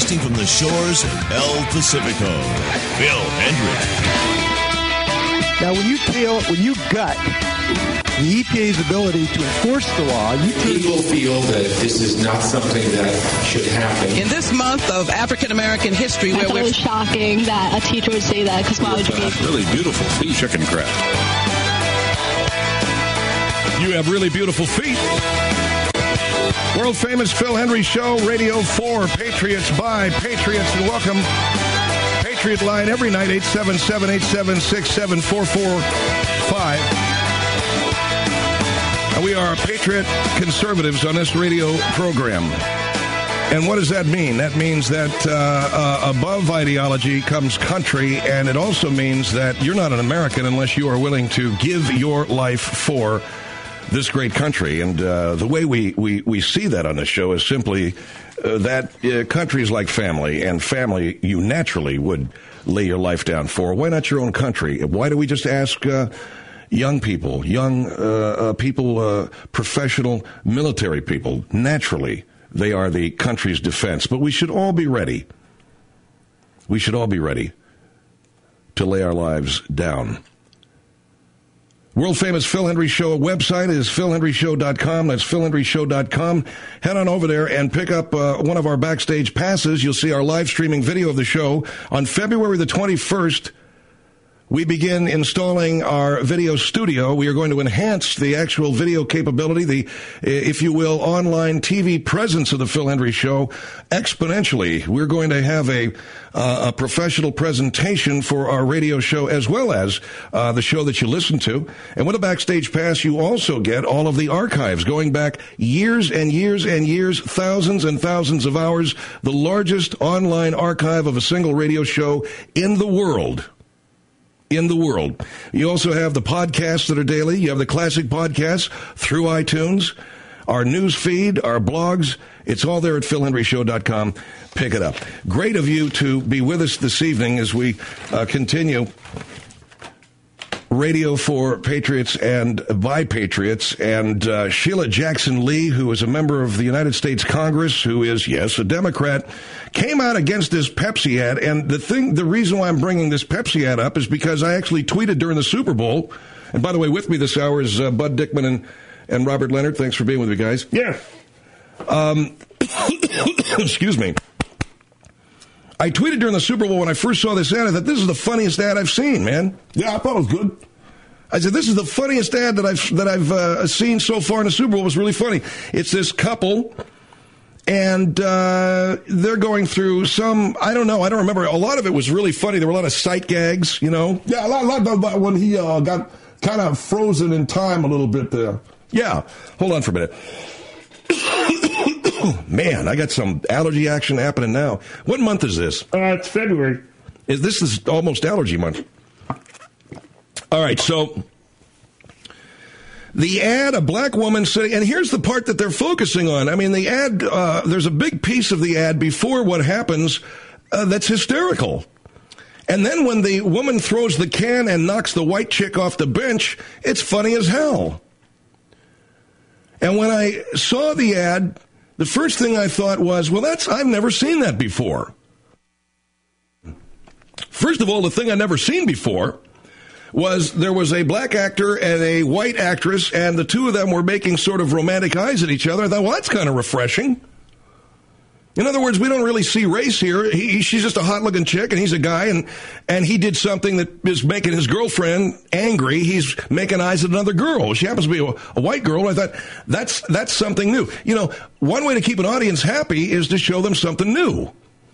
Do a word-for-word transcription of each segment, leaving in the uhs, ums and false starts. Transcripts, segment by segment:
broadcasting from the shores of El Pacifico, Phil Hendrick. Now, when you feel, when you gut the E P A's ability to enforce the law, you people feel that this is not something that should happen. In this month of African American history, I where thought we're it was shocking that a teacher would say that, because why would you be really beautiful feet, chicken crab? You have really beautiful feet. World famous Phil Hendrie Show, Radio four, Patriots by Patriots, and welcome. Patriot line every night, eight seven seven, eight seven six, seven four four five. We are Patriot conservatives on this radio program. And what does that mean? That means that uh, uh, above ideology comes country, and it also means that you're not an American unless you are willing to give your life for this great country. And uh, the way we, we, we see that on the show is simply uh, that uh, country is like family, and family you naturally would lay your life down for. Why not your own country? Why do we just ask uh, young people, young uh, uh, people, uh, professional military people? Naturally, they are the country's defense. But we should all be ready. We should all be ready to lay our lives down. World-famous Phil Hendrie Show website is phil hendrie show dot com. That's phil hendrie show dot com. Head on over there and pick up uh, one of our backstage passes. You'll see our live streaming video of the show. On February the twenty-first, we begin installing our video studio. We are going to enhance the actual video capability, the, if you will, online T V presence of the Phil Hendrie Show exponentially. We're going to have a, uh, a professional presentation for our radio show as well as uh, the show that you listen to. And with a backstage pass, you also get all of the archives going back years and years and years, thousands and thousands of hours, the largest online archive of a single radio show in the world. In the world. You also have the podcasts that are daily. You have the classic podcasts through iTunes, our news feed, our blogs. It's all there at phil hendrie show dot com. Pick it up. Great of you to be with us this evening as we uh, continue Radio for Patriots and by Patriots. And uh, Sheila Jackson Lee, who is a member of the United States Congress, who is, yes, a Democrat, came out against this Pepsi ad. And the thing, the reason why I'm bringing this Pepsi ad up is because I actually tweeted during the Super Bowl. And by the way, with me this hour is uh, Bud Dickman and, and Robert Leonard. Thanks for being with me, guys. Yeah. Um, excuse me. I tweeted during the Super Bowl when I first saw this ad, I thought, this is the funniest ad I've seen, man. Yeah, I thought it was good. I said, this is the funniest ad that I've that I've uh, seen so far in the Super Bowl. It was really funny. It's this couple, and uh, they're going through some, I don't know, I don't remember. A lot of it was really funny. There were a lot of sight gags, you know. Yeah, a lot, a lot about when he uh, got kind of frozen in time a little bit there. Yeah. Hold on for a minute. Man, I got some allergy action happening now. What month is this? Uh, it's February. Is this is almost allergy month? All right, so the ad, a black woman sitting, and here's the part that they're focusing on. I mean, the ad, uh, there's a big piece of the ad before what happens uh, that's hysterical. And then when the woman throws the can and knocks the white chick off the bench, it's funny as hell. And when I saw the ad, the first thing I thought was, well, that's, I've never seen that before. First of all, the thing I'd never seen before was there was a black actor and a white actress, and the two of them were making sort of romantic eyes at each other. I thought, well, that's kind of refreshing. In other words, we don't really see race here. He, she's just a hot-looking chick, and he's a guy, and, and he did something that is making his girlfriend angry. He's making eyes at another girl. She happens to be a, a white girl. I thought, that's that's something new. You know, one way to keep an audience happy is to show them something new.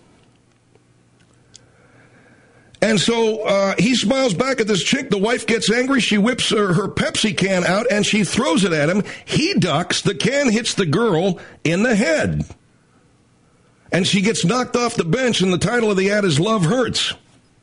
And so uh, he smiles back at this chick. The wife gets angry. She whips her, her Pepsi can out, and she throws it at him. He ducks. The can hits the girl in the head. And she gets knocked off the bench, and the title of the ad is Love Hurts.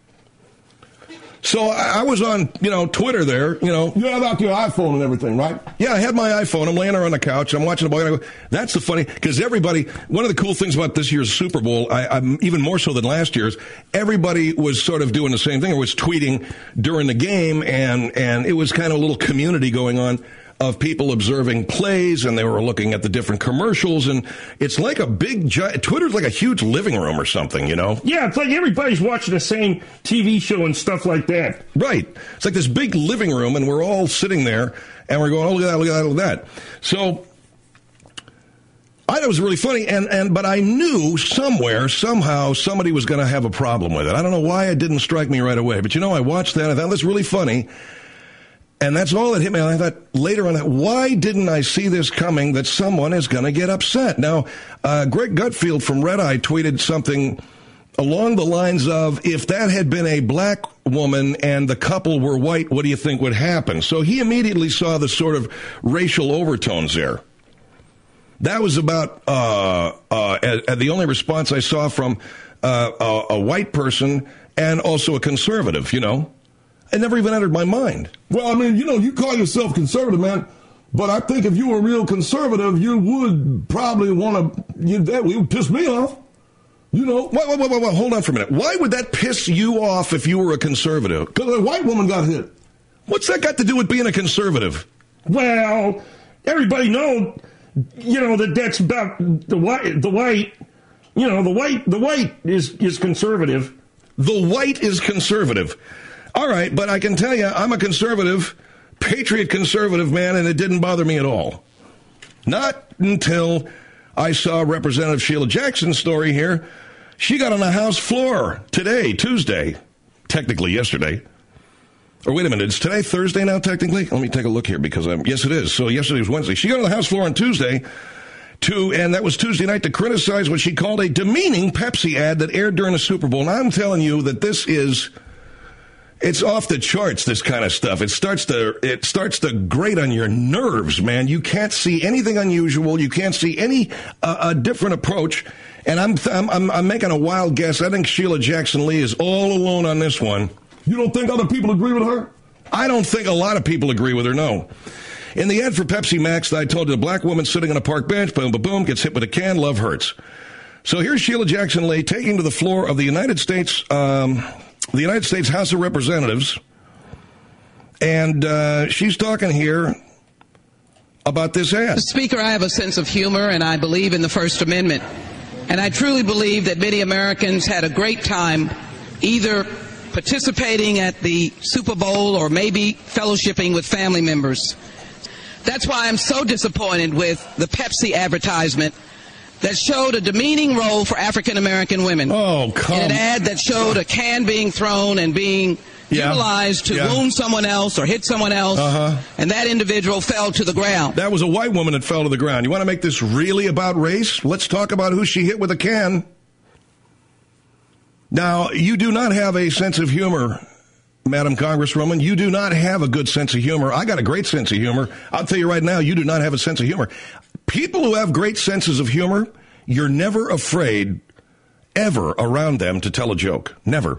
So I, I was on, you know, Twitter there, you know. You have your iPhone and everything, right? Yeah, I had my iPhone. I'm laying there on the couch. I'm watching the ball. And I go, that's the funny, because everybody, one of the cool things about this year's Super Bowl, I, I'm even more so than last year's, everybody was sort of doing the same thing, or was tweeting during the game, and, and it was kind of a little community going on. of people observing plays, and they were looking at the different commercials, and it's like a big giant, Twitter's like a huge living room or something, you know? Yeah, it's like everybody's watching the same T V show and stuff like that. Right. It's like this big living room, and we're all sitting there, and we're going, oh, look at that, look at that, look at that. So I thought it was really funny, and, and but I knew somewhere, somehow, somebody was going to have a problem with it. I don't know why it didn't strike me right away, but you know, I watched that, I thought that's really funny. And that's all that hit me. And I thought later on, why didn't I see this coming that someone is going to get upset? Now, uh, Greg Gutfield from Red Eye tweeted something along the lines of, if that had been a black woman and the couple were white, what do you think would happen? So he immediately saw the sort of racial overtones there. That was about uh, uh, uh, the only response I saw from uh, a, a white person and also a conservative, you know. It never even entered my mind. Well, I mean, you know, you call yourself conservative, man, but I think if you were a real conservative, you would probably want to, you, that would piss me off. You know. Wait, wait, wait, wait, wait, hold on for a minute. Why would that piss you off if you were a conservative? Because a white woman got hit. What's that got to do with being a conservative? Well, everybody knows, you know, that that's about the white, the white, you know, the white, the white is, is conservative. The white is conservative. All right, but I can tell you, I'm a conservative, patriot conservative man, and it didn't bother me at all. Not until I saw Representative Sheila Jackson's story here. She got on the House floor today, Tuesday, technically yesterday. Or wait a minute, it's today Thursday now, technically? Let me take a look here, because I'm, yes, it is. So yesterday was Wednesday. She got on the House floor on Tuesday, to, and that was Tuesday night, to criticize what she called a demeaning Pepsi ad that aired during the Super Bowl. And I'm telling you that this is... It's off the charts, this kind of stuff. It starts to it starts to grate on your nerves, man. You can't see anything unusual. You can't see any uh, a different approach. And I'm, I'm I'm making a wild guess. I think Sheila Jackson Lee is all alone on this one. You don't think other people agree with her? I don't think a lot of people agree with her, no. In the ad for Pepsi Max, I told you, a black woman sitting on a park bench, boom, boom, boom, gets hit with a can, love hurts. So here's Sheila Jackson Lee taking to the floor of the United States... Um, the United States House of Representatives, and uh, she's talking here about this ad. Mister Speaker, I have a sense of humor, and I believe in the First Amendment. And I truly believe that many Americans had a great time either participating at the Super Bowl or maybe fellowshipping with family members. That's why I'm so disappointed with the Pepsi advertisement that showed a demeaning role for African-American women. Oh, come on. In an ad that showed a can being thrown and being yeah. utilized to yeah. wound someone else or hit someone else, uh-huh. and that individual fell to the ground. That was a white woman that fell to the ground. You want to make this really about race? Let's talk about who she hit with a can. Now, you do not have a sense of humor, Madam Congresswoman. You do not have a good sense of humor. I got a great sense of humor. I'll tell you right now, you do not have a sense of humor. People who have great senses of humor, you're never afraid, ever, around them to tell a joke. Never.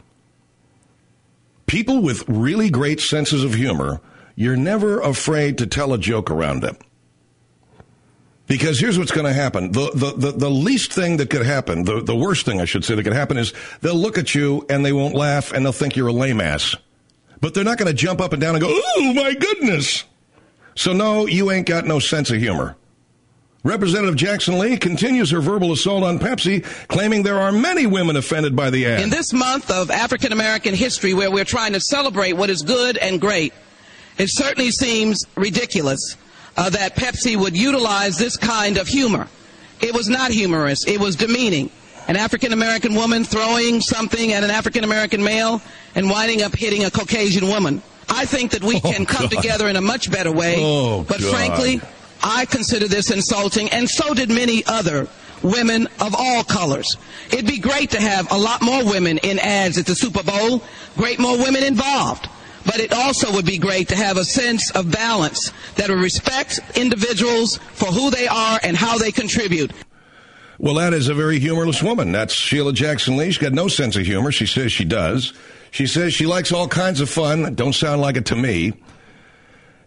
People with really great senses of humor, you're never afraid to tell a joke around them. Because here's what's going to happen. The, the, the, the least thing that could happen, the, the worst thing I should say that could happen is they'll look at you and they won't laugh and they'll think you're a lame ass. But they're not going to jump up and down and go, oh, my goodness. So, no, you ain't got no sense of humor. Representative Jackson Lee continues her verbal assault on Pepsi, claiming there are many women offended by the ad. In this month of African American history, where we're trying to celebrate what is good and great, it certainly seems ridiculous uh, that Pepsi would utilize this kind of humor. It was not humorous. It was demeaning. An African American woman throwing something at an African American male and winding up hitting a Caucasian woman. I think that we oh, can come God. together in a much better way, oh, but God. frankly, I consider this insulting, and so did many other women of all colors. It'd be great to have a lot more women in ads at the Super Bowl, great more women involved. But it also would be great to have a sense of balance that would respect individuals for who they are and how they contribute. Well, that is a very humorless woman. That's Sheila Jackson Lee. She's got no sense of humor. She says she does. She says she likes all kinds of fun. Don't sound like it to me.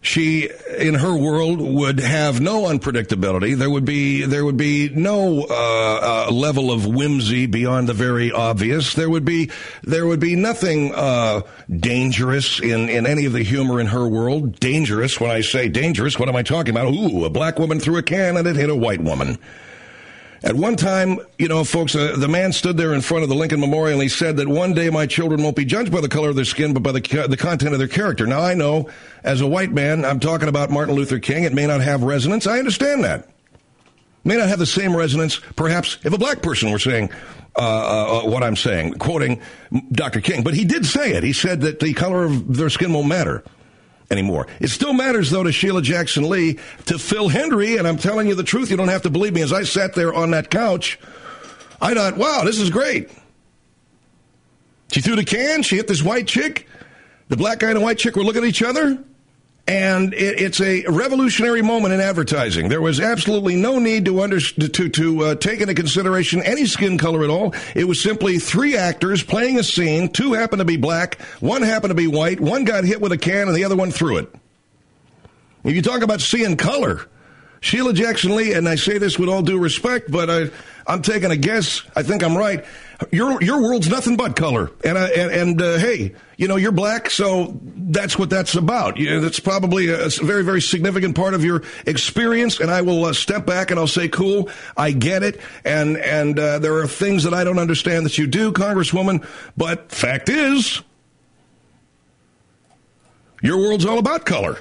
She, in her world, would have no unpredictability. There would be there would be no uh, uh, level of whimsy beyond the very obvious. There would be there would be nothing uh, dangerous in, in any of the humor in her world. Dangerous. When I say dangerous, what am I talking about? Ooh, a black woman threw a can and it hit a white woman. At one time, you know, folks, uh, the man stood there in front of the Lincoln Memorial and he said that one day my children won't be judged by the color of their skin, but by the the content of their character. Now, I know, as a white man, I'm talking about Martin Luther King. It may not have resonance. I understand that. May not have the same resonance, perhaps, if a black person were saying uh, uh, what I'm saying, quoting Doctor King. But he did say it. He said that the color of their skin won't matter anymore. It still matters, though, to Sheila Jackson Lee, to Phil Hendrie, and I'm telling you the truth. You don't have to believe me. As I sat there on that couch, I thought, wow, this is great. She threw the can. She hit this white chick. The black guy and the white chick were looking at each other. And it, it's a revolutionary moment in advertising. There was absolutely no need to under, to to uh, take into consideration any skin color at all. It was simply three actors playing a scene. Two happened to be black. One happened to be white. One got hit with a can, and the other one threw it. If you talk about seeing color, Sheila Jackson Lee, and I say this with all due respect, but I, I'm taking a guess. I think I'm right. Your your world's nothing but color, and uh, and, and uh, hey, you know, you're black, so that's what that's about. You know, that's probably a very very significant part of your experience. And I will uh, step back and I'll say, cool, I get it, and and uh, there are things that I don't understand that you do, Congresswoman. But fact is, your world's all about color.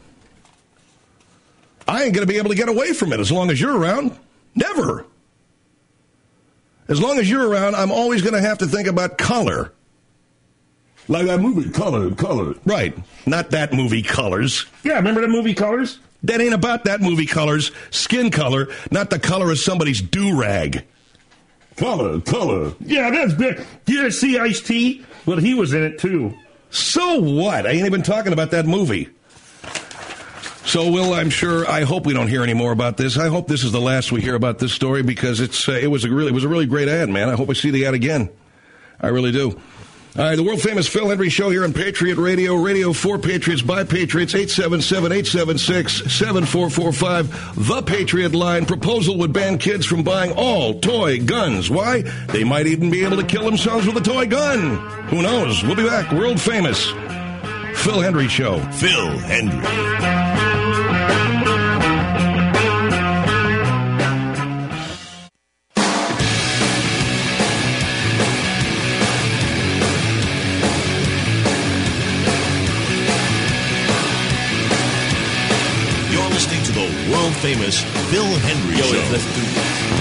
I ain't going to be able to get away from it as long as you're around. Never. As long as you're around, I'm always going to have to think about color. Like that movie, Color, Color. Right. Not that movie, Colors. Yeah, remember the movie Colors? That ain't about that movie, Colors. Skin color, not the color of somebody's do-rag. Color, Color. Yeah, that's big. You didn't see Ice-T? Well, he was in it, too. So what? I ain't even talking about that movie. So, Will, I'm sure, I hope we don't hear any more about this. I hope this is the last we hear about this story because it's uh, it was a really it was a really great ad, man. I hope I see the ad again. I really do. All right, the world-famous Phil Hendrie Show here on Patriot Radio. Radio for Patriots by Patriots, eight seven seven, eight seven six, seven four four five. The Patriot Line. Proposal would ban kids from buying all toy guns. Why? They might even be able to kill themselves with a toy gun. Who knows? We'll be back. World-famous Phil Hendrie Show. Phil Hendrie. World-famous Phil Hendrie Yo, Show. Let's do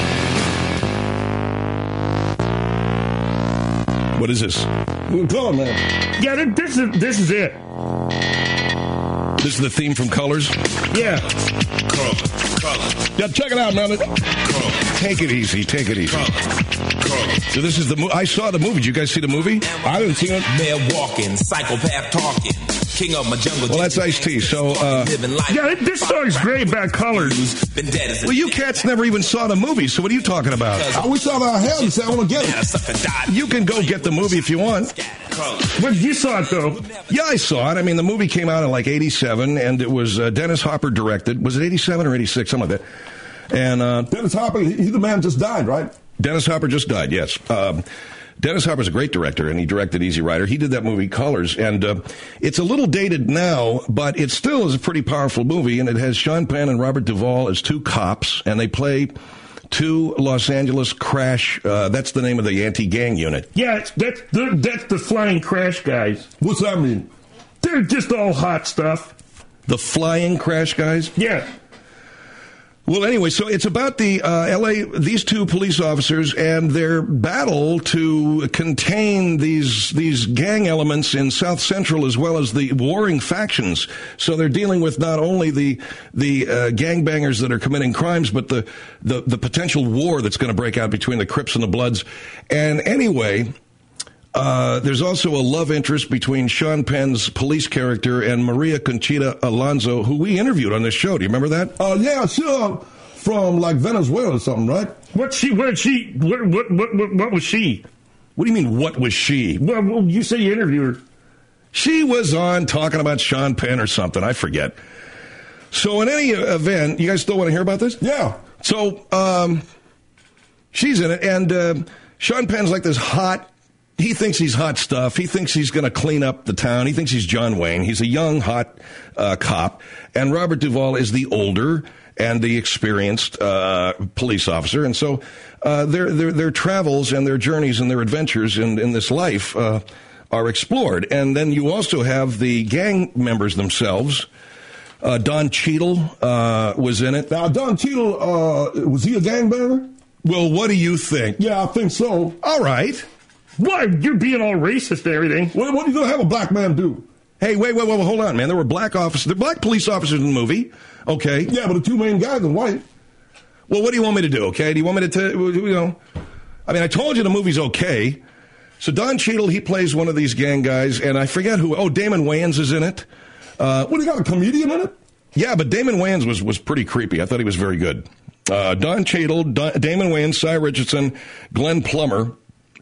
What is this? Come on, man. Yeah, this is this is it. This is the theme from Colors? Yeah. Color, color, Yeah, check it out, man. color, Take it easy. Take it easy. color, color. So this is the movie. I saw the movie. Did you guys see the movie? I didn't see it. Man walking, psychopath talking, king of my jungle. Well, that's Ice-T. So, uh, Yeah, this song's great about Colors. well, you cats never even saw the movie, so what are you talking about? I wish I had and say I want to get it. You can go get the movie if you want. But you saw it, though. Yeah, I saw it. I mean, the movie came out in like eighty-seven, and it was uh, Dennis Hopper directed. Was it eighty-seven or eighty-six? Something like that. And uh, Dennis Hopper, he, the man just died, right? Dennis Hopper just died, yes. Um, Dennis Hopper's a great director, and he directed Easy Rider. He did that movie Colors, and uh, it's a little dated now, but it still is a pretty powerful movie, and it has Sean Penn and Robert Duvall as two cops, and they play two Los Angeles crash. Uh, that's the name of the anti-gang unit. Yeah, it's, that's, the, that's the Flying Crash guys. What's that mean? They're just all hot stuff. The Flying Crash guys? Yeah. Well, anyway, so it's about the uh, L A, these two police officers and their battle to contain these these gang elements in South Central as well as the warring factions. So they're dealing with not only the the uh, gangbangers that are committing crimes, but the, the, the potential war that's going to break out between the Crips and the Bloods. And anyway... Uh, there's also a love interest between Sean Penn's police character and Maria Conchita Alonso, who we interviewed on this show. Do you remember that? Oh, uh, yeah, sure. From, like, Venezuela or something, right? What she, what she, what, what, what, what, what was she? What do you mean, what was she? Well, well, you say you interviewed her. She was on talking about Sean Penn or something. I forget. So in any event, you guys still want to hear about this? Yeah. So um, she's in it, and uh, Sean Penn's like this hot, he thinks he's hot stuff. He thinks he's going to clean up the town. He thinks he's John Wayne. He's a young, hot uh, cop. And Robert Duvall is the older and the experienced uh, police officer. And so uh, their, their their travels and their journeys and their adventures in, in this life uh, are explored. And then you also have the gang members themselves. Uh, Don Cheadle uh, was in it. Now, Don Cheadle, uh, was he a gangbanger? Well, what do you think? Yeah, I think so. All right. Why? You're being all racist and everything. What, what are you going to have a black man do? Hey, wait, wait, wait, hold on, man. There were black officers, there were black police officers in the movie. Okay. Yeah, but the two main guys are white. Well, what do you want me to do, okay? Do you want me to, t- you know, I mean, I told you the movie's okay. So Don Cheadle, he plays one of these gang guys, and I forget who, oh, Damon Wayans is in it. Uh, what, he got a comedian in it? Yeah, but Damon Wayans was, was pretty creepy. I thought he was very good. Uh, Don Cheadle, Don, Damon Wayans, Cy Richardson, Glenn Plummer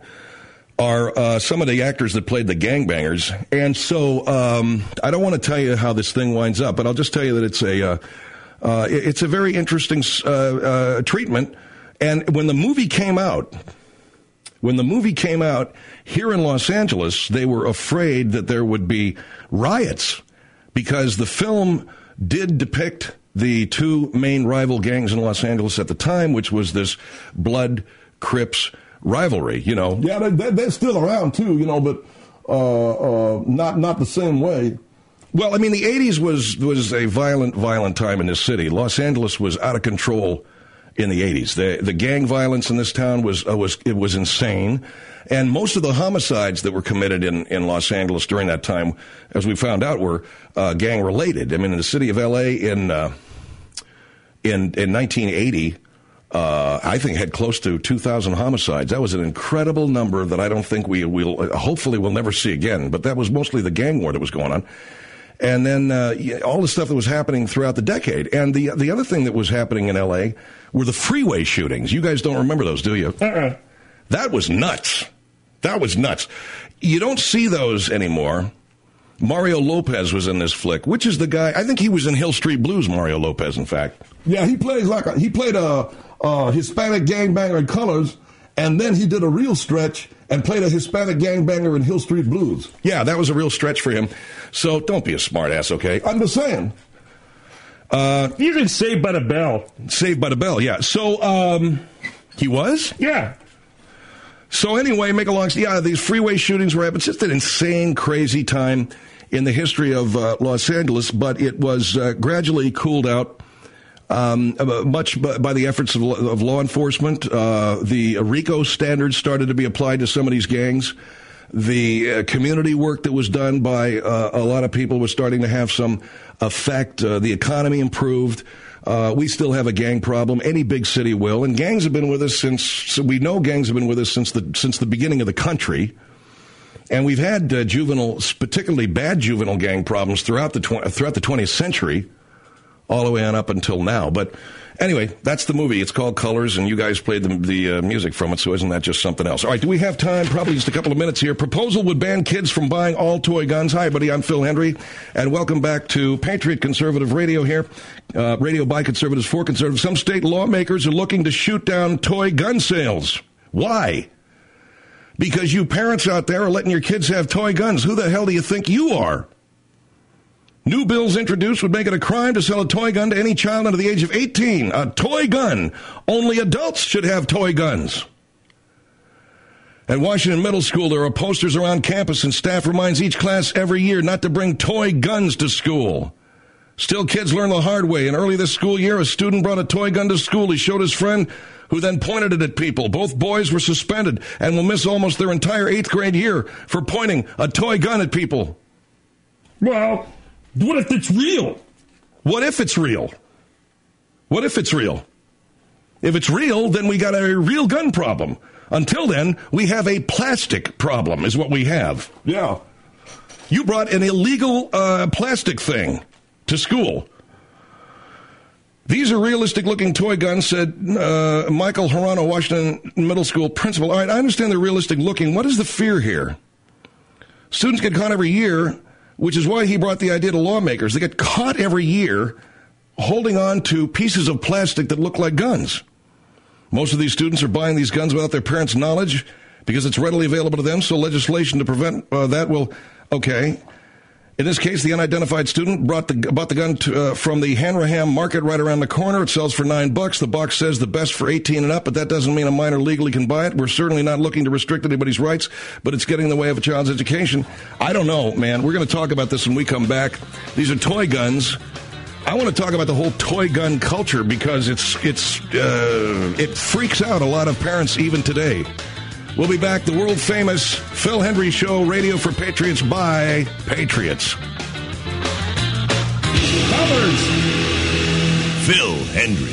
are uh, some of the actors that played the gangbangers. And so um, I don't want to tell you how this thing winds up, but I'll just tell you that it's a uh, uh, it's a very interesting uh, uh, treatment. And when the movie came out, when the movie came out here in Los Angeles, they were afraid that there would be riots because the film did depict the two main rival gangs in Los Angeles at the time, which was this Blood Crips rivalry, you know. Yeah, they, they, they're still around too, you know, but uh, uh, not not the same way. Well, I mean, the eighties was was a violent, violent time in this city. Los Angeles was out of control in the eighties. The the gang violence in this town was uh, was it was insane, and most of the homicides that were committed in, in Los Angeles during that time, as we found out, were uh, gang related. I mean, in the city of L A in uh, in in nineteen eighty. Uh, I think had close to two thousand homicides. That was an incredible number that I don't think we will, uh, hopefully we'll never see again. But that was mostly the gang war that was going on. And then uh, all the stuff that was happening throughout the decade. And the the other thing that was happening in L A were the freeway shootings. You guys don't remember those, do you? Uh-uh. That was nuts. That was nuts. You don't see those anymore. Mario Lopez was in this flick, which is the guy, I think he was in Hill Street Blues, Mario Lopez, in fact. Yeah, he plays like a, he played a, a Hispanic gangbanger in Colors, and then he did a real stretch and played a Hispanic gangbanger in Hill Street Blues. Yeah, that was a real stretch for him. So don't be a smartass, okay? I'm just saying. Uh, He's in Saved by the Bell. Saved by the Bell, yeah. So, um, he was? Yeah. So anyway, make a long story. Yeah, these freeway shootings were happening. It's just an insane, crazy time in the history of uh, Los Angeles, but it was uh, gradually cooled out, um, much by the efforts of, of law enforcement. Uh, the RICO standards started to be applied to some of these gangs. The uh, community work that was done by uh, a lot of people was starting to have some effect. Uh, the economy improved. Uh, we still have a gang problem. Any big city will, and gangs have been with us since. So we know gangs have been with us since the since the beginning of the country, and we've had uh, juvenile, particularly bad juvenile gang problems throughout the tw- throughout the twentieth century, all the way on up until now. But anyway, that's the movie. It's called Colors, and you guys played the, the uh, music from it, so isn't that just something else? All right, do we have time? Probably just a couple of minutes here. Proposal would ban kids from buying all toy guns. Hi, buddy, I'm Phil Hendry, and welcome back to Patriot Conservative Radio here. Uh, radio by conservatives for conservatives. Some state lawmakers are looking to shoot down toy gun sales. Why? Because you parents out there are letting your kids have toy guns. Who the hell do you think you are? New bills introduced would make it a crime to sell a toy gun to any child under the age of eighteen. A toy gun. Only adults should have toy guns. At Washington Middle School, there are posters around campus, and staff reminds each class every year not to bring toy guns to school. Still, kids learn the hard way, and early this school year, a student brought a toy gun to school. He showed his friend, who then pointed it at people. Both boys were suspended and will miss almost their entire eighth grade year for pointing a toy gun at people. Well, what if it's real? What if it's real? What if it's real? If it's real, then we got a real gun problem. Until then, we have a plastic problem, is what we have. Yeah. You brought an illegal uh, plastic thing to school. These are realistic-looking toy guns, said uh, Michael Harano, Washington Middle School principal. All right, I understand they're realistic-looking. What is the fear here? Students get caught every year, which is why he brought the idea to lawmakers. They get caught every year holding on to pieces of plastic that look like guns. Most of these students are buying these guns without their parents' knowledge because it's readily available to them, so legislation to prevent uh, that will, okay. In this case, the unidentified student brought the, bought the gun to, uh, from the Hanrahan market right around the corner. It sells for nine bucks. The box says the best for eighteen and up, but that doesn't mean a minor legally can buy it. We're certainly not looking to restrict anybody's rights, but it's getting in the way of a child's education. I don't know, man. We're going to talk about this when we come back. These are toy guns. I want to talk about the whole toy gun culture because it's it's uh, it freaks out a lot of parents even today. We'll be back. The world-famous Phil Hendrie Show, radio for Patriots by Patriots. Covers. Phil Hendrie.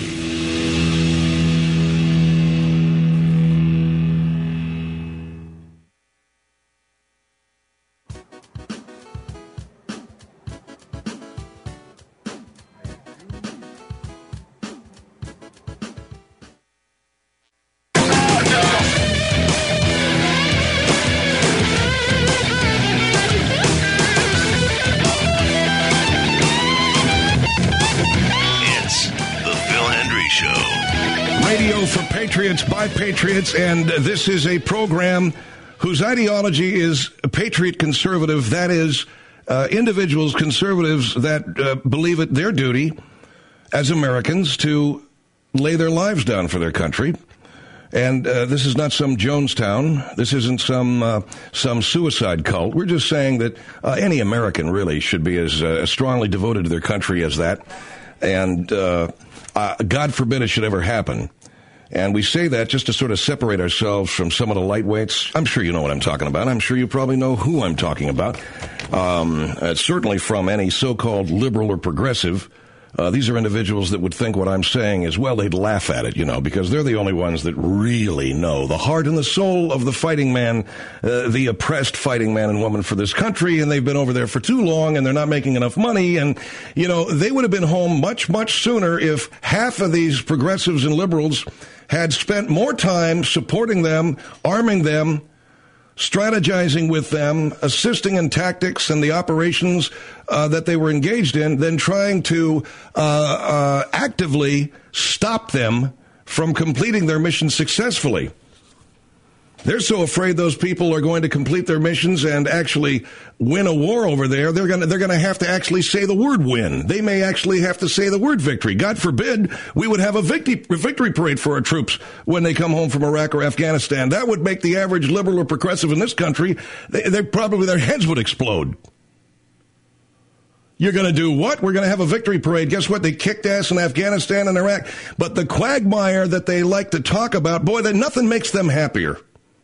Patriots by Patriots, and this is a program whose ideology is patriot conservative. That is, uh, individuals, conservatives that uh, believe it their duty as Americans to lay their lives down for their country. And uh, this is not some Jonestown. This isn't some uh, some suicide cult. We're just saying that uh, any American really should be as uh, strongly devoted to their country as that. And uh, uh, God forbid it should ever happen. And we say that just to sort of separate ourselves from some of the lightweights. I'm sure you know what I'm talking about. I'm sure you probably know who I'm talking about. Um, uh, certainly from any so-called liberal or progressive. Uh, these are individuals that would think what I'm saying is, well, they'd laugh at it, you know, because they're the only ones that really know the heart and the soul of the fighting man, uh, the oppressed fighting man and woman for this country, and they've been over there for too long, and they're not making enough money, and, you know, they would have been home much, much sooner if half of these progressives and liberals had spent more time supporting them, arming them, strategizing with them, assisting in tactics and the operations uh, that they were engaged in, than trying to uh, uh, actively stop them from completing their mission successfully. They're so afraid those people are going to complete their missions and actually win a war over there. They're going to, they're going to have to actually say the word win. They may actually have to say the word victory. God forbid we would have a victory, victory parade for our troops when they come home from Iraq or Afghanistan. That would make the average liberal or progressive in this country, they, they probably, their heads would explode. You're going to do what? We're going to have a victory parade. Guess what? They kicked ass in Afghanistan and Iraq. But the quagmire that they like to talk about, boy, that nothing makes them happier.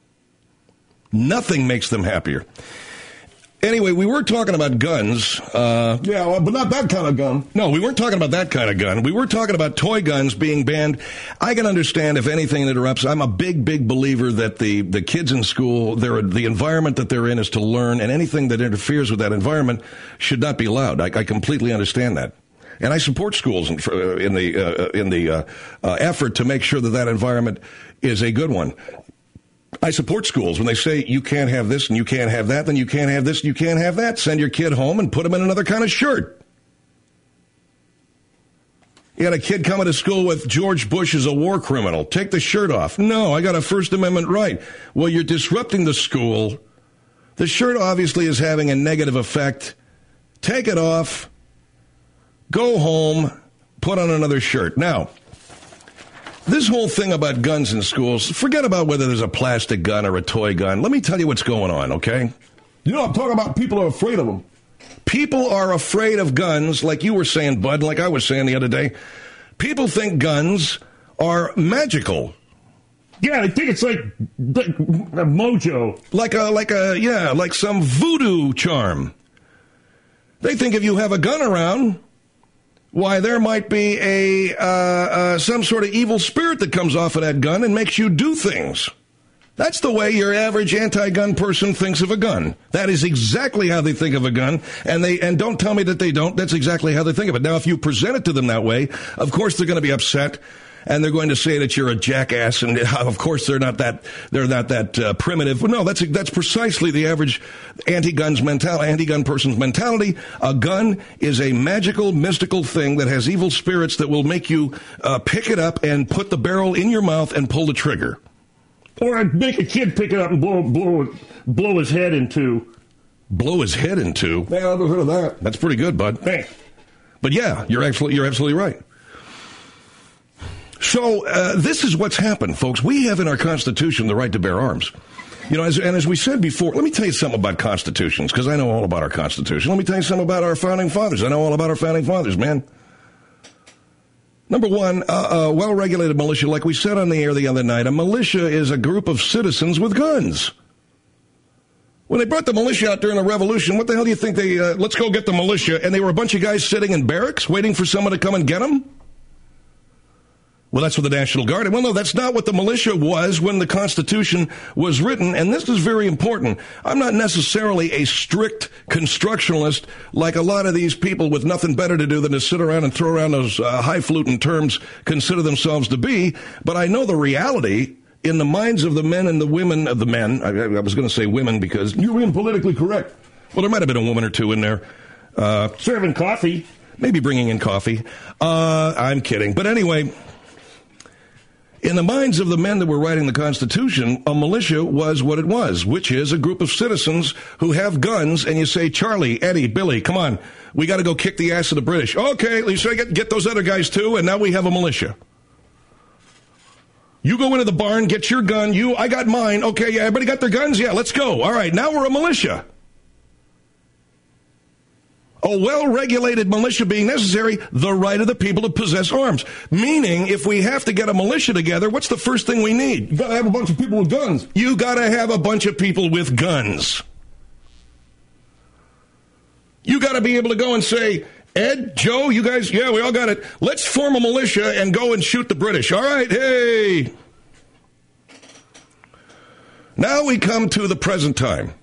Nothing makes them happier. Anyway, we were talking about guns. Uh, yeah, well, but not that kind of gun. No, we weren't talking about that kind of gun. We were talking about toy guns being banned. I can understand if anything interrupts. I'm a big, big believer that the, the kids in school, they're, the environment that they're in is to learn, and anything that interferes with that environment should not be allowed. I, I completely understand that. And I support schools in, in the, uh, in the uh, uh, effort to make sure that that environment is a good one. I support schools when they say you can't have this and you can't have that, then you can't have this and you can't have that. Send your kid home and put him in another kind of shirt. You got a kid coming to school with George Bush is a war criminal. Take the shirt off. No, I got a First Amendment right. Well, you're disrupting the school. The shirt obviously is having a negative effect. Take it off. Go home. Put on another shirt. Now, this whole thing about guns in schools, forget about whether there's a plastic gun or a toy gun. Let me tell you what's going on, okay? You know, I'm talking about people are afraid of them. People are afraid of guns, like you were saying, Bud, like I was saying the other day. People think guns are magical. Yeah, I think it's like, like a mojo. Like a, like a, yeah, like some voodoo charm. They think if you have a gun around, why, there might be a uh, uh, some sort of evil spirit that comes off of that gun and makes you do things. That's the way your average anti-gun person thinks of a gun. That is exactly how they think of a gun, and they and don't tell me that they don't. That's exactly how they think of it. Now, if you present it to them that way, of course they're going to be upset, and they're going to say that you're a jackass, and of course they're not that they're not that uh, primitive. Well, no, that's that's precisely the average anti-guns mentality, anti-gun person's mentality. A gun is a magical, mystical thing that has evil spirits that will make you uh, pick it up and put the barrel in your mouth and pull the trigger. Or I'd make a kid pick it up and blow blow blow his head into. Blow his head into. Yeah, I've never heard of that. That's pretty good, bud. Thanks. But yeah, you're absolutely you're absolutely right. So uh, this is what's happened, folks. We have in our Constitution the right to bear arms. You know, as, and as we said before, let me tell you something about constitutions, because I know all about our Constitution. Let me tell you something about our founding fathers. I know all about our founding fathers, man. Number one, uh, a well-regulated militia, like we said on the air the other night, a militia is a group of citizens with guns. When they brought the militia out during the Revolution, what the hell do you think they, uh, let's go get the militia, and they were a bunch of guys sitting in barracks waiting for someone to come and get them? Well, that's what the National Guard. Well, no, that's not what the militia was when the Constitution was written, and this is very important. I'm not necessarily a strict constructionalist like a lot of these people with nothing better to do than to sit around and throw around those uh, highfalutin terms consider themselves to be, but I know the reality in the minds of the men and the women of the men. I, I was going to say women because You're being politically correct. Well, there might have been a woman or two in there. Uh, Serving coffee. Maybe bringing in coffee. Uh, I'm kidding. But anyway, in the minds of the men that were writing the Constitution, a militia was what it was, which is a group of citizens who have guns, and you say, Charlie, Eddie, Billy, come on, we got to go kick the ass of the British. Okay, let's get, get those other guys too, and now we have a militia. You go into the barn, get your gun, you, I got mine, okay, yeah, everybody got their guns? Yeah, let's go. All right, now we're a militia. A well-regulated militia being necessary, the right of the people to possess arms. Meaning, if we have to get a militia together, what's the first thing we need? You gotta have a bunch of people with guns. You gotta have a bunch of people with guns. You gotta be able to go and say, Ed, Joe, you guys, yeah, we all got it. Let's form a militia and go and shoot the British. All right, hey. Now we come to the present time.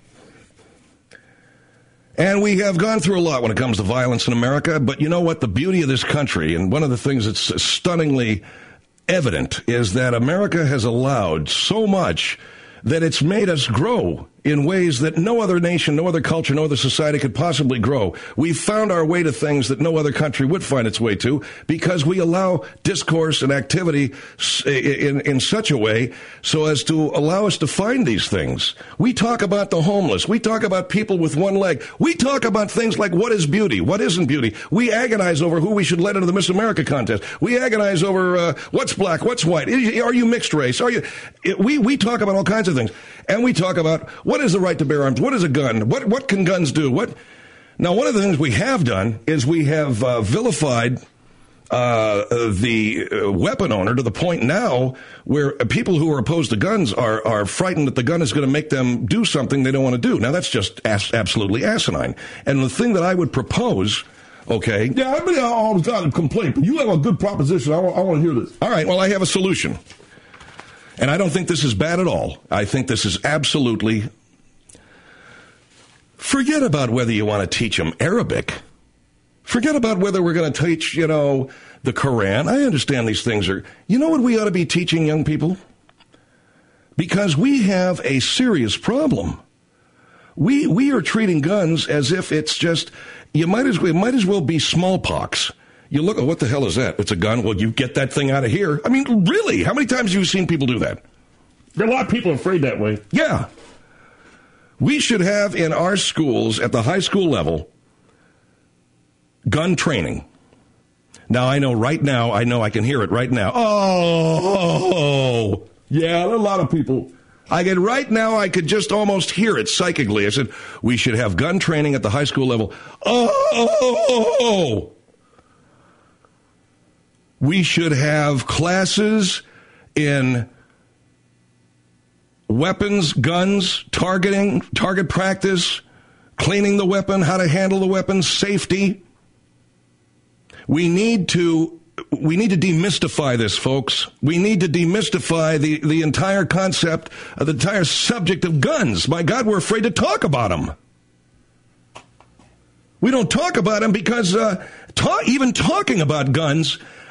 And we have gone through a lot when it comes to violence in America, but you know what? The beauty of this country, and one of the things that's stunningly evident, is that America has allowed so much that it's made us grow in ways that no other nation, no other culture, no other society could possibly grow. We've found our way to things that no other country would find its way to because we allow discourse and activity in, in such a way so as to allow us to find these things. We talk about the homeless. We talk about people with one leg. We talk about things like what is beauty, what isn't beauty. We agonize over who we should let into the Miss America contest. We agonize over uh, what's black, what's white. Are you mixed race? Are you? We, we talk about all kinds of things. And we talk about what is the right to bear arms? What is a gun? What what can guns do? What? Now, one of the things we have done is we have uh, vilified uh, the uh, weapon owner to the point now where people who are opposed to guns are are frightened that the gun is going to make them do something they don't want to do. Now, that's just as- absolutely asinine. And the thing that I would propose, okay? Yeah, I mean, I always got a complaint, but you have a good proposition. I want, I want to hear this. All right, well, I have a solution. And I don't think this is bad at all. I think this is absolutely... Forget about whether you want to teach them Arabic. Forget about whether we're going to teach, you know, the Quran. I understand these things are... You know what we ought to be teaching young people? Because we have a serious problem. We we are treating guns as if it's just... You might as well, it might as well be smallpox. You look, oh, what the hell is that? It's a gun. Well, you get that thing out of here. I mean, really? How many times have you seen people do that? There are a lot of people afraid that way. Yeah. We should have in our schools at the high school level gun training. Now, I know right now, I know I can hear it right now. Oh, yeah, there are a lot of people. I can, right now, I could just almost hear it psychically. I said, we should have gun training at the high school level. Oh, we should have classes in weapons, guns, targeting, target practice, cleaning the weapon, how to handle the weapon, safety. We need to we need to demystify this, folks. We need to demystify the, the entire concept, uh, the entire subject of guns. My God, we're afraid to talk about them. We don't talk about them because uh, ta- even talking about guns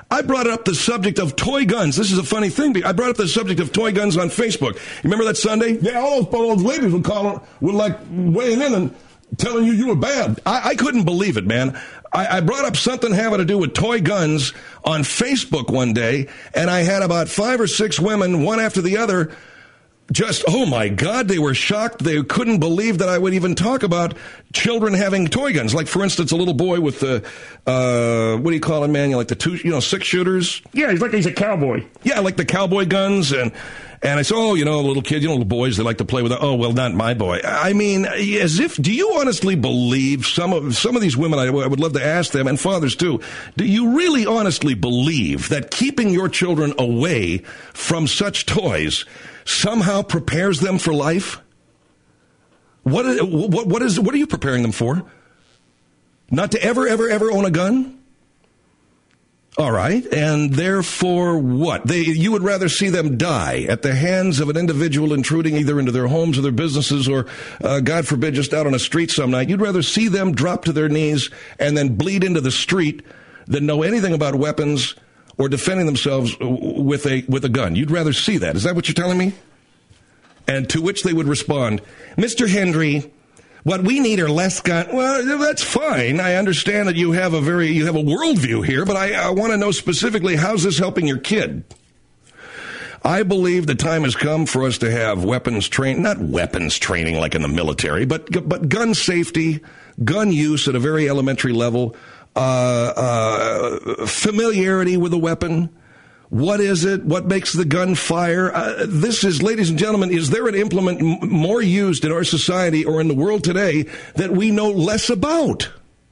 I brought up the subject of toy guns. This is a funny thing. I brought up the subject of toy guns on Facebook. You remember that Sunday? Yeah, all those, all those ladies were calling, were like weighing in and telling you you were bad. I, I couldn't believe it, man. I, I brought up something having to do with toy guns on Facebook one day, and I had about five or six women, one after the other, just, oh my God, they were shocked. They couldn't believe that I would even talk about children having toy guns. Like, for instance, a little boy with the, uh, what do you call it, man? You like the two, you know, six shooters? Yeah, he's like he's a cowboy. Yeah, like the cowboy guns. And, and I said, oh, you know, little kids, you know, little boys, they like to play with it. Oh, well, not my boy. I mean, as if, do you honestly believe some of, some of these women, I, I would love to ask them, and fathers too, do you really honestly believe that keeping your children away from such toys somehow prepares them for life? What, what, what is, what are you preparing them for? Not to ever, ever, ever own a gun? All right. And therefore what? They, you would rather see them die at the hands of an individual intruding either into their homes or their businesses or, uh, God forbid, just out on a street some night. You'd rather see them drop to their knees and then bleed into the street than know anything about weapons or defending themselves with a with a gun. You'd rather see that. Is that what you're telling me? And to which they would respond, Mister Hendry, what we need are less gun. Well, that's fine. I understand that you have a very you have a worldview here, but I, I want to know specifically, how's this helping your kid? I believe the time has come for us to have weapons train, not weapons training like in the military, but but gun safety, gun use at a very elementary level. Uh, uh, familiarity with a weapon. What is it? What makes the gun fire? Uh, this is, ladies and gentlemen, is there an implement m- more used in our society or in the world today that we know less about?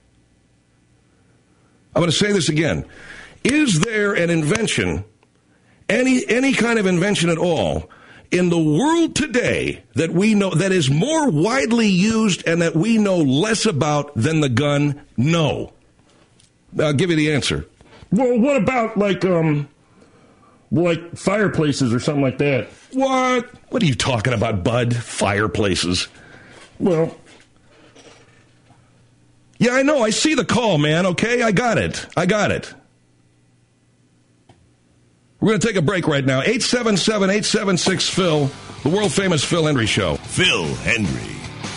I'm going to say this again. Is there an invention, any any kind of invention at all, in the world today that we know that is more widely used and that we know less about than the gun? No. I'll give you the answer. Well, what about, like, um, like fireplaces or something like that? What? What are you talking about, bud? Fireplaces? Well. Yeah, I know. I see the call, man, okay? I got it. I got it. We're going to take a break right now. eight seven seven, eight seven six, Phil, the world-famous Phil Hendry Show. Phil Hendry.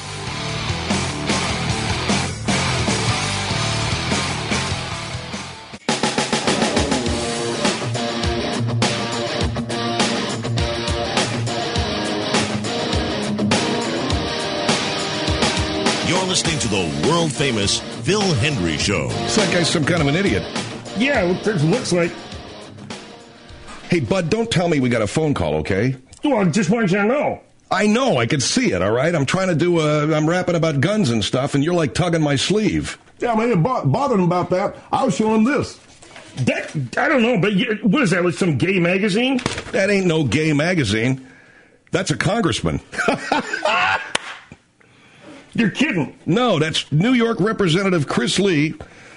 Listening to the world-famous Phil Hendry Show. This that guy's some kind of an idiot. Yeah, it looks like. Hey, bud, don't tell me we got a phone call, okay? Well, I just want you to know. I know, I can see it, all right? I'm trying to do a, I'm rapping about guns and stuff, and you're like tugging my sleeve. Yeah, man, it bo- bothered him about that. I was showing this. That, I don't know, but you, what is that, like some gay magazine? That ain't no gay magazine. That's a congressman. You're kidding. No, that's New York Representative Chris Lee.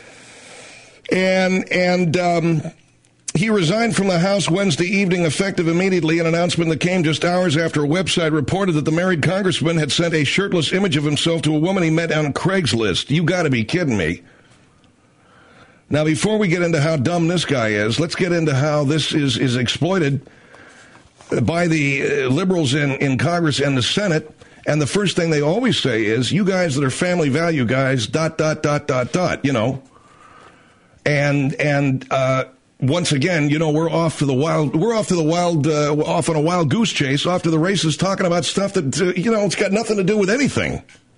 And and um, he resigned from the House Wednesday evening, effective immediately, an announcement that came just hours after a website reported that the married congressman had sent a shirtless image of himself to a woman he met on Craigslist. You got to be kidding me. Now, before we get into how dumb this guy is, let's get into how this is, is exploited by the liberals in, in Congress and the Senate. And the first thing they always say is, you guys that are family value guys, dot, dot, dot, dot, dot, you know. And, and, uh, once again, you know, we're off to the wild, we're off to the wild, uh, off on a wild goose chase, off to the races, talking about stuff that, uh, you know, it's got nothing to do with anything.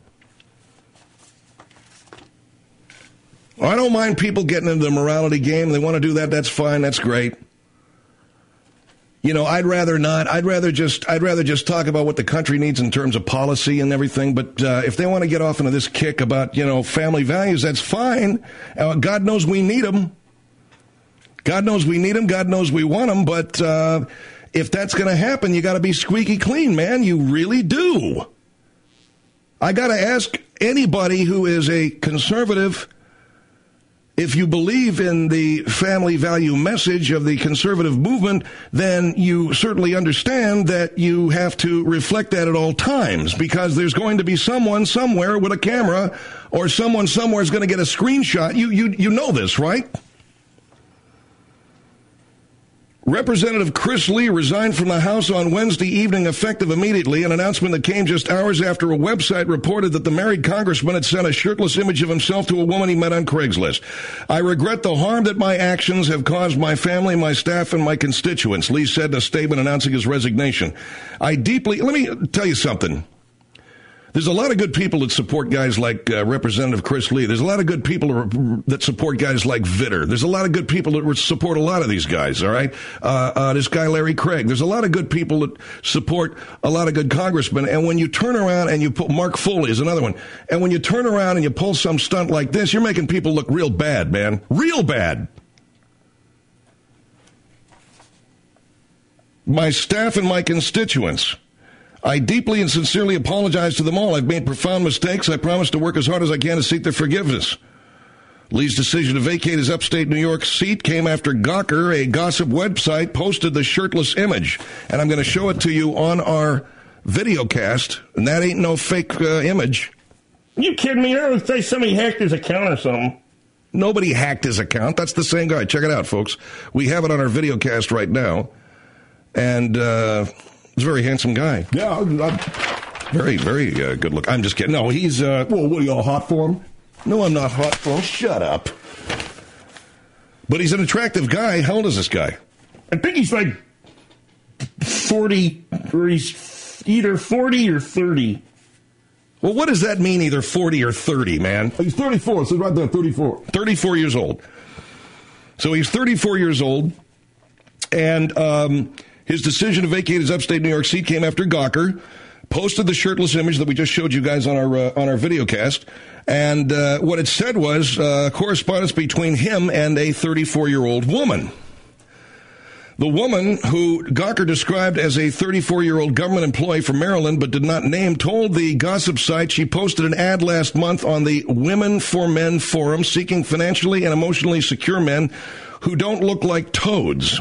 I don't mind people getting into the morality game. They want to do that. That's fine. That's great. You know, I'd rather not. I'd rather just. I'd rather just talk about what the country needs in terms of policy and everything. But uh, if they want to get off into this kick about, you know, family values, that's fine. Uh, God knows we need them. God knows we need them. God knows we want them. But uh, if that's going to happen, you got to be squeaky clean, man. You really do. I got to ask anybody who is a conservative, if you believe in the family value message of the conservative movement, then you certainly understand that you have to reflect that at all times, because there's going to be someone somewhere with a camera, or someone somewhere is going to get a screenshot. You, you, you know this, right? Representative Chris Lee resigned from the House on Wednesday evening, effective immediately, an announcement that came just hours after a website reported that the married congressman had sent a shirtless image of himself to a woman he met on Craigslist. I regret the harm that my actions have caused my family, my staff, and my constituents, Lee said in a statement announcing his resignation. I deeply, let me tell you something. There's a lot of good people that support guys like uh, Representative Chris Lee. There's a lot of good people that support guys like Vitter. There's a lot of good people that support a lot of these guys, all right? Uh, uh, this guy, Larry Craig. There's a lot of good people that support a lot of good congressmen. And when you turn around and you pull, Mark Foley is another one. And when you turn around and you pull some stunt like this, you're making people look real bad, man. Real bad. My staff and my constituents. I deeply and sincerely apologize to them all. I've made profound mistakes. I promise to work as hard as I can to seek their forgiveness. Lee's decision to vacate his upstate New York seat came after Gawker, a gossip website, posted the shirtless image. And I'm going to show it to you on our video cast. And that ain't no fake uh, image. You kidding me? I would say somebody hacked his account or something. Nobody hacked his account. That's the same guy. Check it out, folks. We have it on our video cast right now. And, uh... he's a very handsome guy. Yeah. I'm, very, very uh, good look. I'm just kidding. No, he's... Uh, well, what, are y'all hot for him? No, I'm not hot for him. Shut up. But he's an attractive guy. How old is this guy? I think he's like forty, or he's either forty or thirty. Well, what does that mean, either forty or thirty, man? He's thirty-four, so right there, thirty-four. thirty-four years old. So he's thirty-four years old, and... um his decision to vacate his upstate New York seat came after Gawker posted the shirtless image that we just showed you guys on our uh, on our video cast. And uh, what it said was uh, correspondence between him and a thirty-four-year-old woman. The woman, who Gawker described as a thirty-four-year-old government employee from Maryland but did not name, told the gossip site she posted an ad last month on the Women for Men forum seeking financially and emotionally secure men who don't look like toads.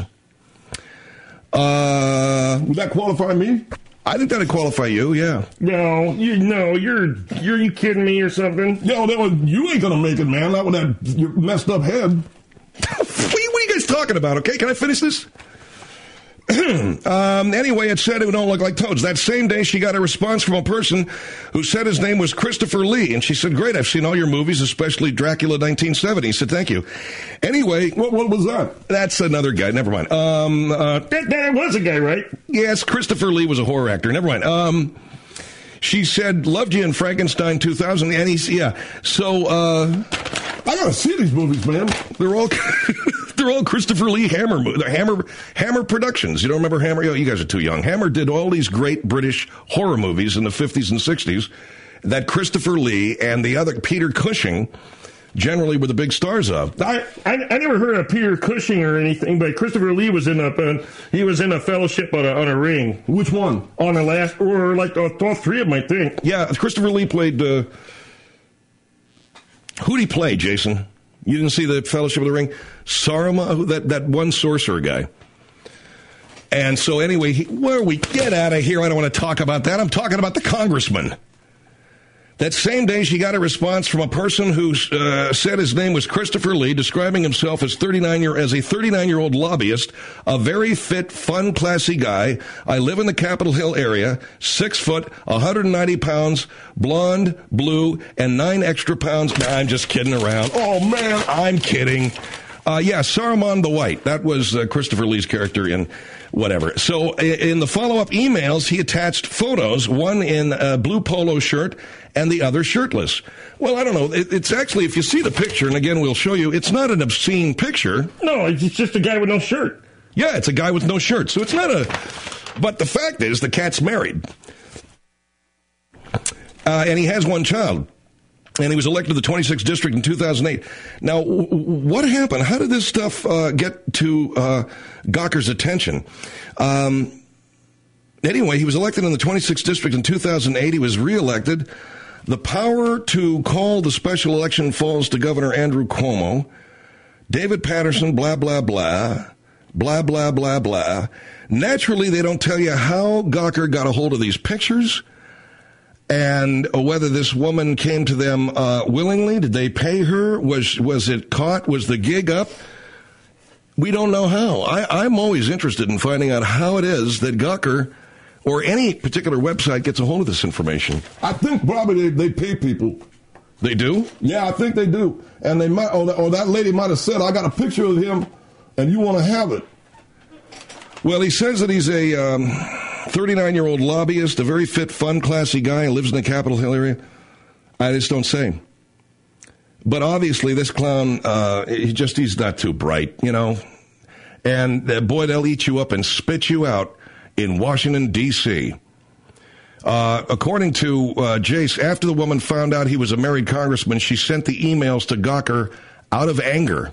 Uh, would that qualify me? I think that'd qualify you, yeah. No, you no, you're you're you kidding me or something? Yo, that was, you ain't gonna make it, man. Not with that your messed up head. what, are you, what are you guys talking about? Okay, can I finish this? um, anyway, it said it don't look like toads. That same day, she got a response from a person who said his name was Christopher Lee, and she said, "Great, I've seen all your movies, especially Dracula nineteen seventy." He said, "Thank you." Anyway, what, what was that? That's another guy. Never mind. Um, uh, that, that was a guy, right? Yes, Christopher Lee was a horror actor. Never mind. Um, she said, "Loved you in Frankenstein two thousand," and he's yeah. So uh, I gotta see these movies, man. They're all. They're all Christopher Lee Hammer, they're Hammer, Hammer Productions. You don't remember Hammer? Oh, you guys are too young. Hammer did all these great British horror movies in the fifties and sixties that Christopher Lee and the other Peter Cushing generally were the big stars of. I, I, I never heard of Peter Cushing or anything, but Christopher Lee was in a uh, he was in a Fellowship on a, on a Ring. Which one? On the last, or like uh, all three of them, I think. Yeah, Christopher Lee played. Uh, who'd he play, Jason? You didn't see the Fellowship of the Ring? Saruman, that, that one sorcerer guy. And so anyway, he, where we get out of here, I don't want to talk about that. I'm talking about the congressman. That same day, she got a response from a person who uh, said his name was Christopher Lee, describing himself as thirty-nine year as a thirty-nine-year-old lobbyist, a very fit, fun, classy guy. I live in the Capitol Hill area, six foot, one hundred ninety pounds, blonde, blue, and nine extra pounds. Nah, I'm just kidding around. Oh, man, I'm kidding. Uh, yeah, Saruman the White. That was uh, Christopher Lee's character in whatever. So in the follow-up emails, he attached photos, one in a blue polo shirt and the other shirtless. Well, I don't know. It, it's actually, if you see the picture, and again, we'll show you, it's not an obscene picture. No, it's just a guy with no shirt. Yeah, it's a guy with no shirt. So it's not a... But the fact is, the cat's married. Uh, and he has one child. And he was elected to the twenty-sixth District in two thousand eight. Now, w- what happened? How did this stuff uh, get to uh, Gawker's attention? Um, anyway, he was elected in the twenty-sixth District in two thousand eight. He was reelected. The power to call the special election falls to Governor Andrew Cuomo. David Patterson, blah, blah, blah. Blah, blah, blah, blah. Naturally, they don't tell you how Gawker got a hold of these pictures. And whether this woman came to them uh, willingly. Did they pay her? Was was it caught? Was the gig up? We don't know how. I, I'm always interested in finding out how it is that Gawker or any particular website gets a hold of this information. I think probably they, they pay people. They do? Yeah, I think they do. And they might, or, or that lady might have said, I got a picture of him, and you want to have it. Well, he says that he's a um, thirty-nine-year-old lobbyist, a very fit, fun, classy guy, lives in the Capitol Hill area. I just don't say. But obviously, this clown, uh, he just, he's not too bright, you know. And uh, boy, they'll eat you up and spit you out in Washington, D C Uh, according to uh, Jace, after the woman found out he was a married congressman, she sent the emails to Gawker out of anger.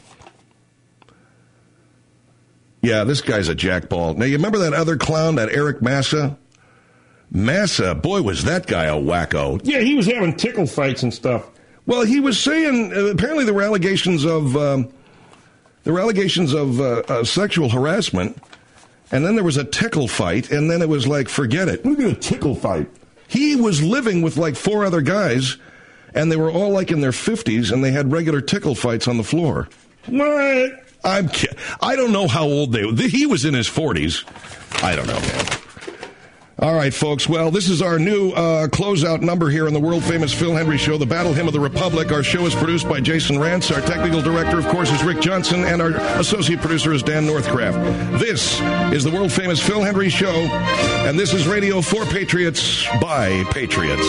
Yeah, this guy's a jackball. Now, you remember that other clown, that Eric Massa? Massa, boy, was that guy a wacko. Yeah, he was having tickle fights and stuff. Well, he was saying, uh, apparently there were allegations of, um, there were allegations of uh, uh, sexual harassment, and then there was a tickle fight, and then it was like, forget it. What do you mean a tickle fight? He was living with like four other guys, and they were all like in their fifties, and they had regular tickle fights on the floor. What? I'm kidding. I don't know how old they were. He was in his forties. I don't know, man. All right, folks. Well, this is our new uh, closeout number here on the world-famous Phil Hendry Show, the Battle Hymn of the Republic. Our show is produced by Jason Rantz. Our technical director, of course, is Rick Johnson, and our associate producer is Dan Northcraft. This is the world-famous Phil Hendry Show, and this is Radio for Patriots by Patriots.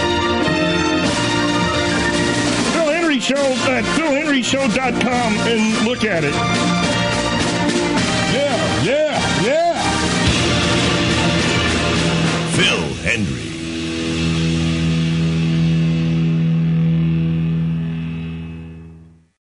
Phil Hendry Show at phil henry show dot com and look at it. Yeah, yeah, yeah. Phil Hendry.